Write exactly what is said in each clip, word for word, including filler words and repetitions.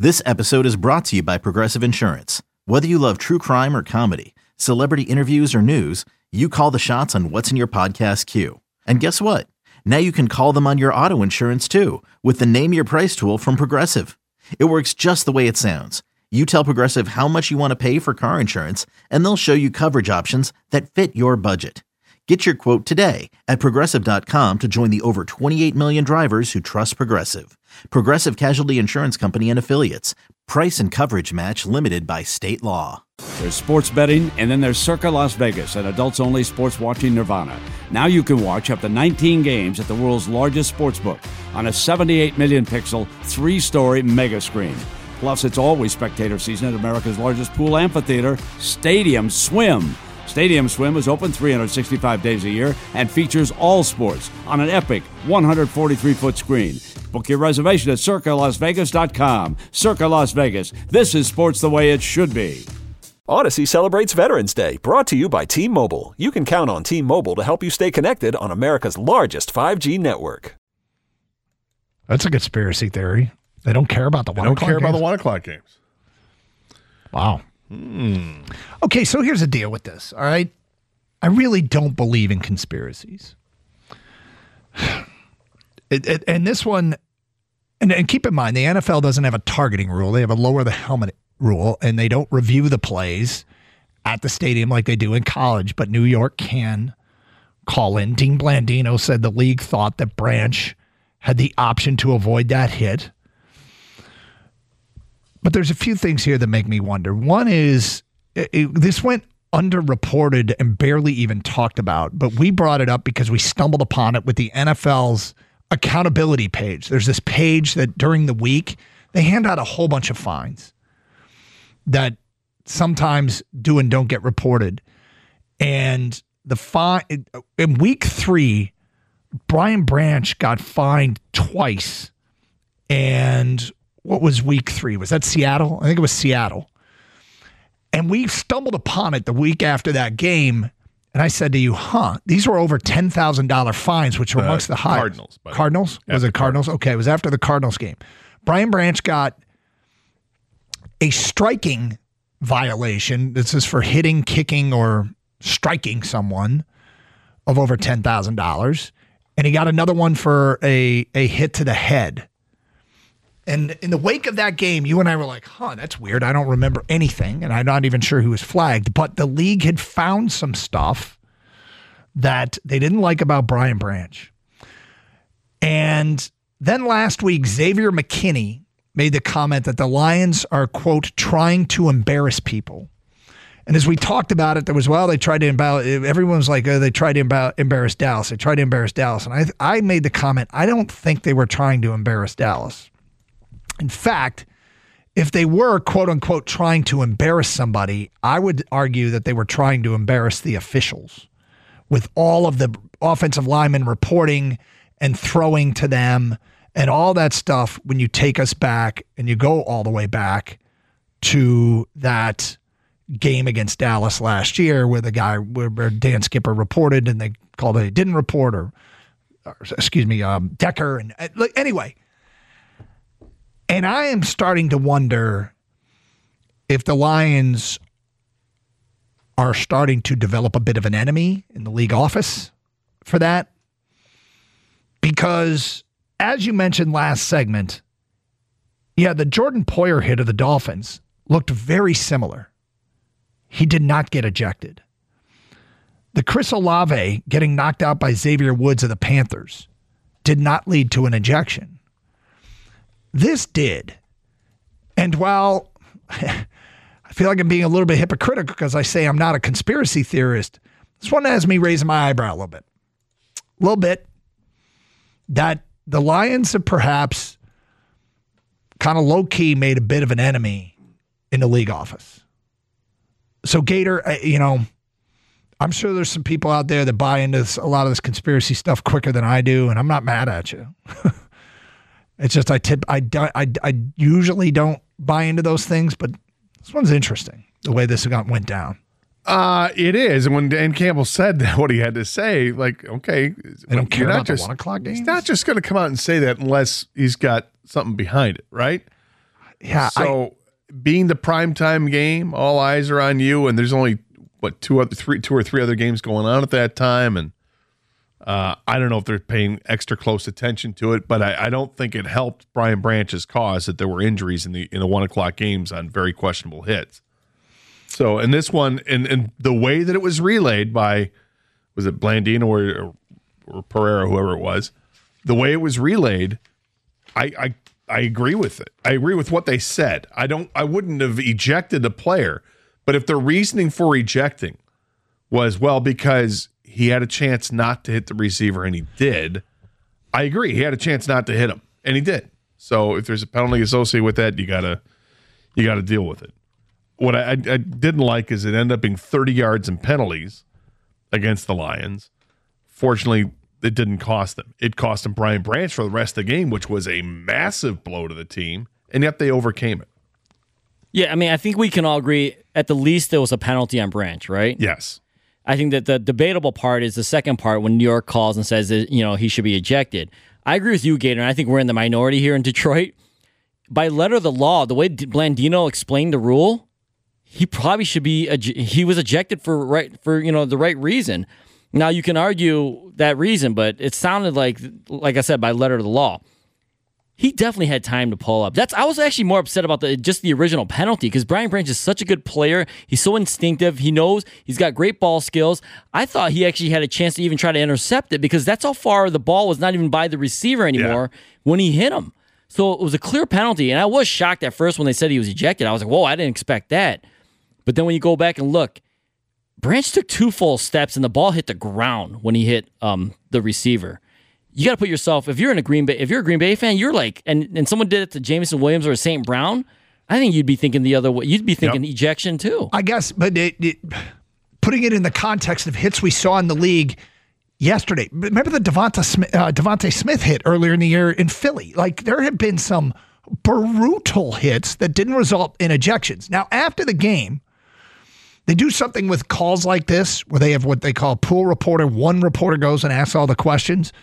This episode is brought to you by Progressive Insurance. Whether you love true crime or comedy, celebrity interviews or news, you call the shots on what's in your podcast queue. And guess what? Now you can call them on your auto insurance too with the Name Your Price tool from Progressive. It works just the way it sounds. You tell Progressive how much you want to pay for car insurance, and they'll show you coverage options that fit your budget. Get your quote today at Progressive dot com to join the over twenty-eight million drivers who trust Progressive. Progressive Casualty Insurance Company and Affiliates. Price and coverage match limited by state law. There's sports betting, and then there's Circa Las Vegas, an adults-only sports watching nirvana. Now you can watch up to nineteen games at the world's largest sportsbook on a seventy-eight million pixel, three-story mega screen. Plus, it's always spectator season at America's largest pool amphitheater, Stadium Swim. Stadium Swim is open three hundred sixty-five days a year and features all sports on an epic one hundred forty-three foot screen. Book your reservation at Circa Las Vegas dot com. Circa Las Vegas. This is sports the way it should be. Odyssey celebrates Veterans Day, brought to you by T-Mobile. You can count on T-Mobile to help you stay connected on America's largest five G network. That's a conspiracy theory. They don't care about the one They don't o'clock care games? about the one o'clock games. Wow. Hmm. Okay, so here's the deal with this, all right? I really don't believe in conspiracies. It, it, and this one, and, and keep in mind, the N F L doesn't have a targeting rule. They have a lower the helmet rule, and they don't review the plays at the stadium like they do in college, but New York can call in. Dean Blandino said the league thought that Branch had the option to avoid that hit. But there's a few things here that make me wonder. One is, it, it, this went underreported and barely even talked about, but we brought it up because we stumbled upon it with the N F L's accountability page. There's this page that during the week, they hand out a whole bunch of fines that sometimes do and don't get reported. And the fine in week three, Brian Branch got fined twice. And what was week three? Was that Seattle? I think it was Seattle. And we stumbled upon it the week after that game. And I said to you, huh, these were over ten thousand dollars fines, which were Uh, amongst the highest. Cardinals. by the way. Cardinals? Was After it Cardinals? Okay, it was after the Cardinals game. Brian Branch got a striking violation. This is for hitting, kicking, or striking someone of over ten thousand dollars. And he got another one for a, a hit to the head. And in the wake of that game, you and I were like, huh, that's weird. I don't remember anything, and I'm not even sure who was flagged. But the league had found some stuff that they didn't like about Brian Branch. And then last week, Xavier McKinney made the comment that the Lions are, quote, trying to embarrass people. And as we talked about it, there was, well, they tried to embarrass, everyone was like, oh, they tried to embarrass Dallas. They tried to embarrass Dallas. And I, I made the comment, I don't think they were trying to embarrass Dallas. In fact, if they were, quote unquote, trying to embarrass somebody, I would argue that they were trying to embarrass the officials with all of the offensive linemen reporting and throwing to them and all that stuff. When you take us back and you go all the way back to that game against Dallas last year where the guy, where Dan Skipper reported and they called it, he didn't report, or, or excuse me, um, Decker. And uh, anyway, and I am starting to wonder if the Lions are starting to develop a bit of an enemy in the league office for that. Because, as you mentioned last segment, yeah, the Jordan Poyer hit of the Dolphins looked very similar. He did not get ejected. The Chris Olave getting knocked out by Xavier Woods of the Panthers did not lead to an ejection. This did. And while I feel like I'm being a little bit hypocritical because I say I'm not a conspiracy theorist, this one has me raising my eyebrow a little bit. A little bit. That the Lions have perhaps kind of low-key made a bit of an enemy in the league office. So, Gator, you know, I'm sure there's some people out there that buy into this, a lot of this conspiracy stuff quicker than I do, and I'm not mad at you. It's just I, tip, I, I, I usually don't buy into those things, but this one's interesting, the way this got, went down. Uh, it is. And when Dan Campbell said that, what he had to say, like, okay. They don't care about just, the one o'clock games? He's not just going to come out and say that unless he's got something behind it, right? Yeah. So I, being the primetime game, all eyes are on you, and there's only what two other three two or three other games going on at that time, and uh, I don't know if they're paying extra close attention to it, but I, I don't think it helped Brian Branch's cause that there were injuries in the in the one o'clock games on very questionable hits. So in this one, and and the way that it was relayed by, was it Blandino or, or or Pereira, whoever it was, the way it was relayed, I, I I agree with it. I agree with what they said. I don't. I wouldn't have ejected the player, but if the reasoning for ejecting was, well, because he had a chance not to hit the receiver and he did, I agree. He had a chance not to hit him and he did. So if there's a penalty associated with that, you gotta you gotta deal with it. What I, I, I didn't like is it ended up being thirty yards in penalties against the Lions. Fortunately, it didn't cost them. It cost them Brian Branch for the rest of the game, which was a massive blow to the team, and yet they overcame it. Yeah, I mean, I think we can all agree at the least there was a penalty on Branch, right? Yes. I think that the debatable part is the second part when New York calls and says that, you know, he should be ejected. I agree with you, Gator, and I think we're in the minority here in Detroit. By letter of the law, the way Blandino explained the rule, he probably should be he was ejected for right for you know the right reason. Now you can argue that reason, but it sounded like like I said by letter of the law. He definitely had time to pull up. That's I was actually more upset about the just the original penalty because Brian Branch is such a good player. He's so instinctive. He knows he's got great ball skills. I thought he actually had a chance to even try to intercept it because that's how far the ball was not even by the receiver anymore yeah. when he hit him. So it was a clear penalty, and I was shocked at first when they said he was ejected. I was like, whoa, I didn't expect that. But then when you go back and look, Branch took two full steps and the ball hit the ground when he hit um, the receiver. You got to put yourself, if you're in a Green Bay, if you're a Green Bay fan, you're like, and, and someone did it to Jameson Williams or Saint Brown, I think you'd be thinking the other way. You'd be thinking yep. ejection too. I guess, but it, it, putting it in the context of hits we saw in the league yesterday, remember the Devonta Smith, uh, Devontae Smith hit earlier in the year in Philly? Like there have been some brutal hits that didn't result in ejections. Now, after the game, they do something with calls like this where they have what they call a pool reporter. One reporter goes and asks all the questions.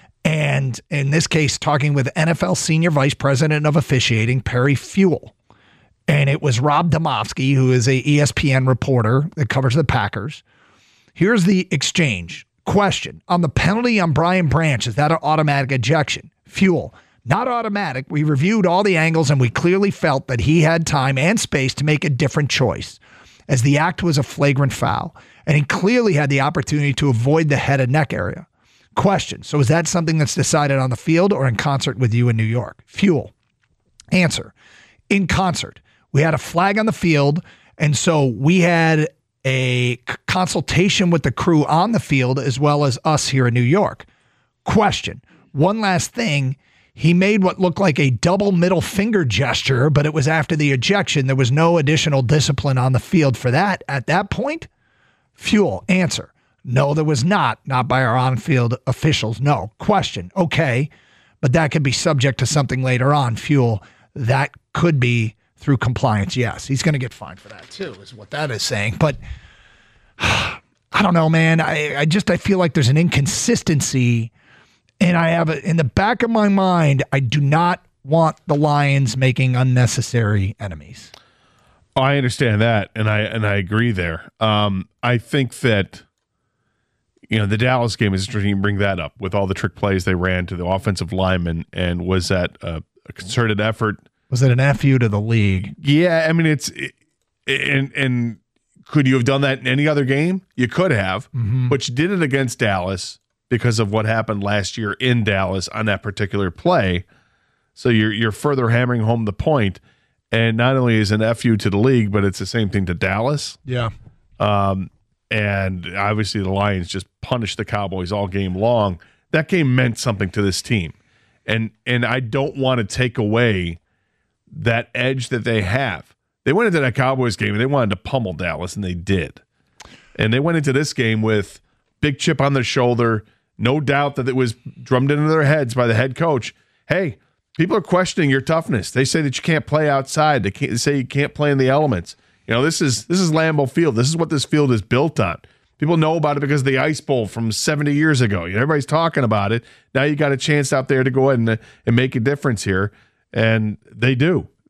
And in this case, talking with N F L Senior Vice President of Officiating, Perry Fewell. And it was Rob Domofsky, who is a E S P N reporter that covers the Packers. Here's the exchange. Question. On the penalty on Brian Branch, is that an automatic ejection? Fewell. Not automatic. We reviewed all the angles and we clearly felt that he had time and space to make a different choice, as the act was a flagrant foul, and he clearly had the opportunity to avoid the head and neck area. Question. So is that something that's decided on the field or in concert with you in New York? Fewell. Answer. In concert. We had a flag on the field, and so we had a consultation with the crew on the field as well as us here in New York. Question. One last thing. He made what looked like a double middle finger gesture, but it was after the ejection. There was no additional discipline on the field for that at that point. Fewell. Answer. No, there was not. Not by our on-field officials. No. Question. Okay, but that could be subject to something later on. Fewell. That could be through compliance. Yes, he's going to get fined for that too, is what that is saying. But I don't know, man. I, I just I feel like there's an inconsistency. And I have a, in the back of my mind, I do not want the Lions making unnecessary enemies. I understand that, and I and I agree there. Um, I think that you know the Dallas game is interesting. You bring that up with all the trick plays they ran to the offensive linemen, and was that a, a concerted effort? Was it an F U to the league? Yeah, I mean it's it, and and could you have done that in any other game? You could have, mm-hmm. but you did it against Dallas because of what happened last year in Dallas on that particular play. So you're you're further hammering home the point. And not only is an F U to the league, but it's the same thing to Dallas. Yeah. Um, and obviously the Lions just punished the Cowboys all game long. That game meant something to this team. And and I don't want to take away that edge that they have. They went into that Cowboys game and they wanted to pummel Dallas, and they did. And they went into this game with big chip on their shoulder, no doubt that it was drummed into their heads by the head coach. Hey, people are questioning your toughness. They say that you can't play outside. They, can't, they say you can't play in the elements. You know, this is this is Lambeau Field. This is what this field is built on. People know about it because of the Ice Bowl from seventy years ago. You know, everybody's talking about it. Now you got a chance out there to go ahead and, and make a difference here, and they do.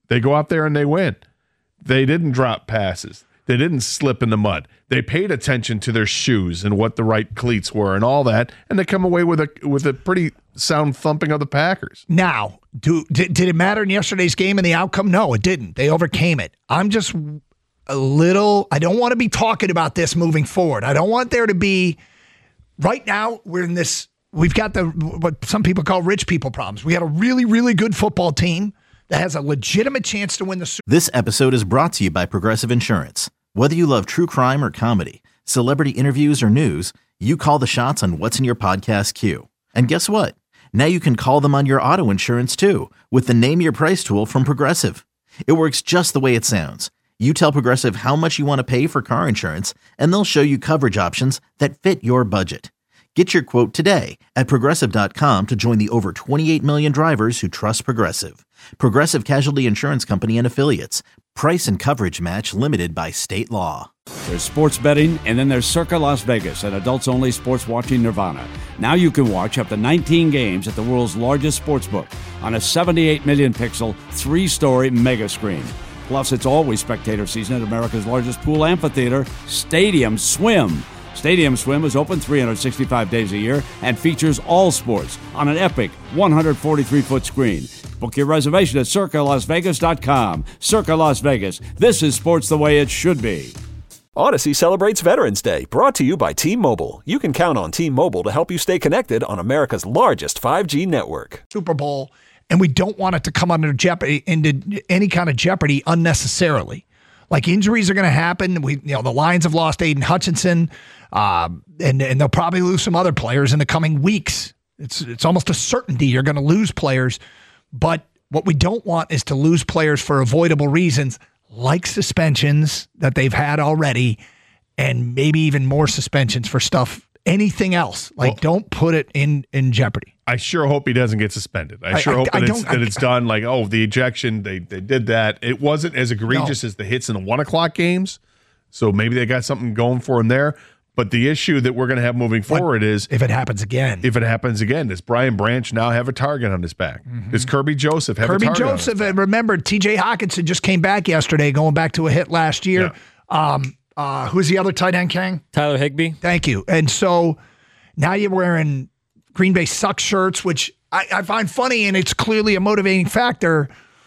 They go out there and they win. They didn't drop passes. They didn't slip in the mud. They paid attention to their shoes and what the right cleats were and all that, and they come away with a with a pretty sound thumping of the Packers. Now, do, did, did it matter in yesterday's game and the outcome? No, it didn't. They overcame it. I'm just a little, I don't want to be talking about this moving forward. I don't want there to be, right now, we're in this, we've got the what some people call rich people problems. We got a really, really good football team that has a legitimate chance to win the Super Bowl. This episode is brought to you by Progressive Insurance. Whether you love true crime or comedy, celebrity interviews or news, you call the shots on what's in your podcast queue. And guess what? Now you can call them on your auto insurance too with the Name Your Price tool from Progressive. It works just the way it sounds. You tell Progressive how much you want to pay for car insurance, and they'll show you coverage options that fit your budget. Get your quote today at Progressive dot com to join the over twenty-eight million drivers who trust Progressive. Progressive Casualty Insurance Company and Affiliates. Price and coverage match limited by state law. There's sports betting, and then there's Circa Las Vegas, an adults-only sports watching nirvana. Now you can watch up to nineteen games at the world's largest sportsbook on a seventy-eight million pixel, three-story mega screen. Plus, it's always spectator season at America's largest pool amphitheater, Stadium Swim. Stadium Swim is open three hundred sixty-five days a year and features all sports on an epic one hundred forty-three foot screen. Book your reservation at Circa Las Vegas dot com. Circa Las Vegas. This is sports the way it should be. Odyssey celebrates Veterans Day, brought to you by T-Mobile. You can count on T-Mobile to help you stay connected on America's largest five G network. Super Bowl, and we don't want it to come under jeopardy, into any kind of jeopardy unnecessarily. Like, injuries are going to happen. We, you know, the Lions have lost Aiden Hutchinson, uh, and and they'll probably lose some other players in the coming weeks. It's it's almost a certainty you're going to lose players. But what we don't want is to lose players for avoidable reasons, like suspensions that they've had already, and maybe even more suspensions for stuff, anything else. Like, well, don't put it in, in jeopardy. I sure hope he doesn't get suspended. I, I sure I, hope I, that, I it's, that it's done like, oh, the ejection, they, they did that. It wasn't as egregious no. as the hits in the one o'clock games, so maybe they got something going for him there. But the issue that we're going to have moving forward what, is if it happens again. If it happens again, does Brian Branch now have a target on his back? Mm-hmm. Does Kirby Joseph have Kirby a target Joseph, on his back? Remember, T J Hawkinson just came back yesterday, going back to a hit last year. Yeah. Um, uh, who's the other tight end, King? Tyler Higbee. Thank you. And so now you're wearing Green Bay Sucks shirts, which I, I find funny, and it's clearly a motivating factor.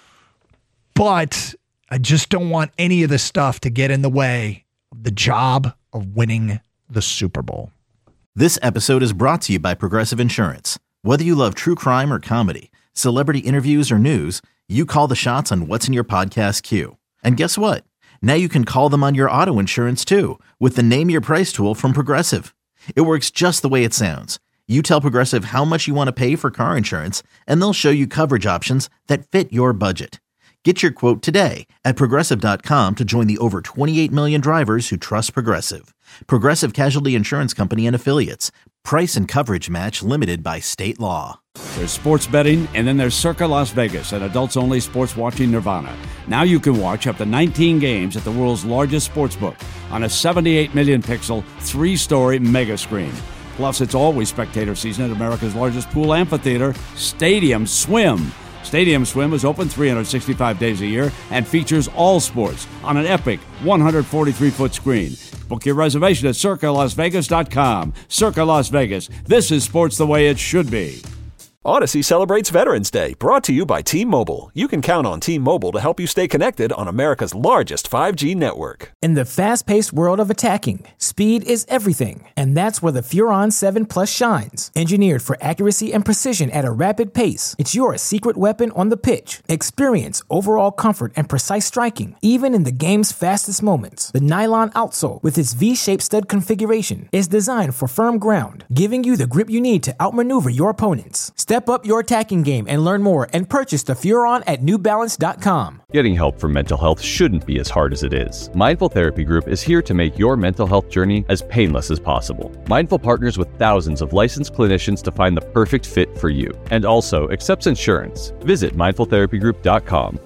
But I just don't want any of this stuff to get in the way of the job of winning the Super Bowl. This episode is brought to you by Progressive Insurance. Whether you love true crime or comedy, celebrity interviews or news, you call the shots on what's in your podcast queue. And guess what? Now you can call them on your auto insurance too with the Name Your Price tool from Progressive. It works just the way it sounds. You tell Progressive how much you want to pay for car insurance, and they'll show you coverage options that fit your budget. Get your quote today at Progressive dot com to join the over twenty-eight million drivers who trust Progressive. Progressive Casualty Insurance Company and Affiliates. Price and coverage match limited by state law. There's sports betting, and then there's Circa Las Vegas, an adults-only sports watching nirvana. Now you can watch up to nineteen games at the world's largest sportsbook on a seventy-eight million pixel, three-story mega screen. Plus, it's always spectator season at America's largest pool amphitheater, Stadium Swim. Stadium Swim is open three hundred sixty-five days a year and features all sports on an epic one hundred forty-three foot screen. Book your reservation at Circa Las Vegas dot com. Circa Las Vegas. This is sports the way it should be. Odyssey celebrates Veterans Day, brought to you by T-Mobile. You can count on T-Mobile to help you stay connected on America's largest five G network. In the fast-paced world of attacking, speed is everything, and that's where the Furon seven Plus shines. Engineered for accuracy and precision at a rapid pace, it's your secret weapon on the pitch. Experience overall comfort and precise striking, even in the game's fastest moments. The nylon outsole, with its V-shaped stud configuration, is designed for firm ground, giving you the grip you need to outmaneuver your opponents. Step up your attacking game and learn more and purchase the Furon at New Balance dot com. Getting help for mental health shouldn't be as hard as it is. Mindful Therapy Group is here to make your mental health journey as painless as possible. Mindful partners with thousands of licensed clinicians to find the perfect fit for you, and also accepts insurance. Visit mindful therapy group dot com.